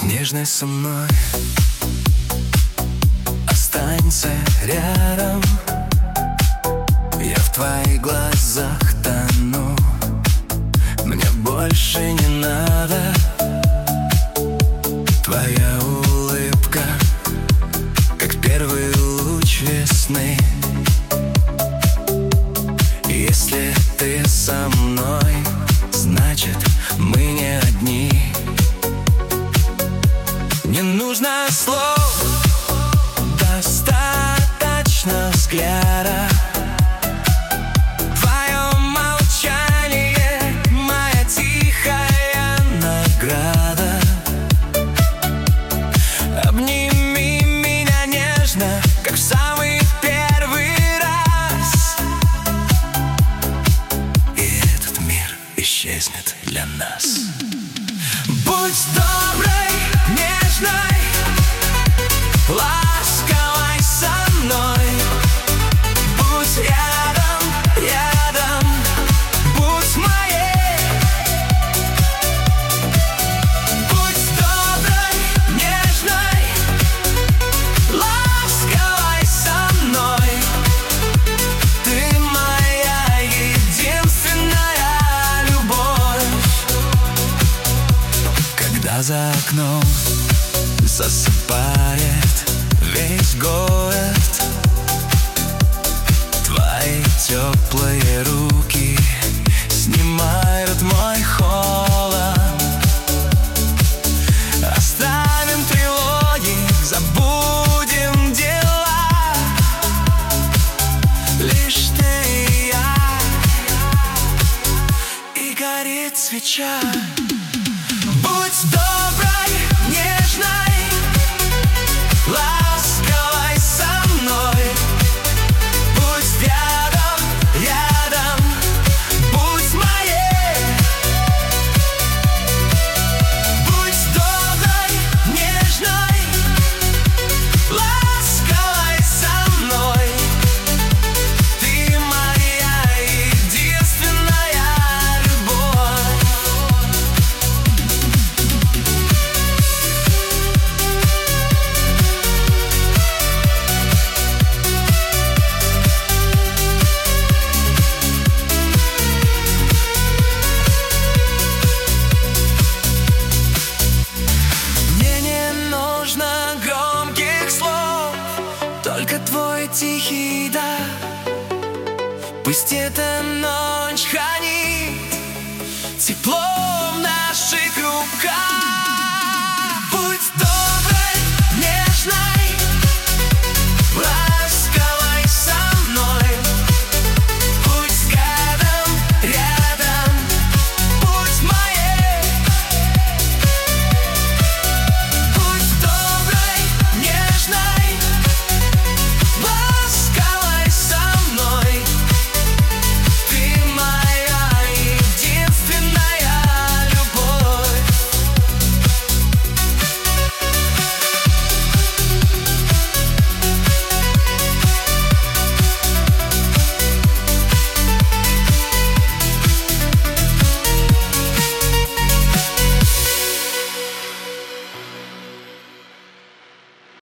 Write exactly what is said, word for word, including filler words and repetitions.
нежной со мной. Останься рядом, я в твоих глазах тону. Мне больше не надо твоя улыбка, как первый луч весны. Если ты со мной, значит мы не одни. Не нужно слов, достаточно взгляда. Твое молчание — моя тихая награда. Обними меня нежно, как в самый первый раз, и этот мир исчезнет для нас. Будь доброй, нежной, ласковой со мной. Будь рядом, рядом, будь моей. Будь доброй, нежной, ласковой со мной. Ты моя единственная любовь. Когда за окном засыпает весь город, твои теплые руки снимают мой холод. Оставим тревоги, забудем дела. Лишь ты и я, и горит свеча. Будь доброй, нежной, ласковой со мной. Будь рядом, рядом, будь моей. Будь доброй, нежной, ласковой со мной. Ты моя единственная любовь. Мне не нужно громких слов, только твой тихий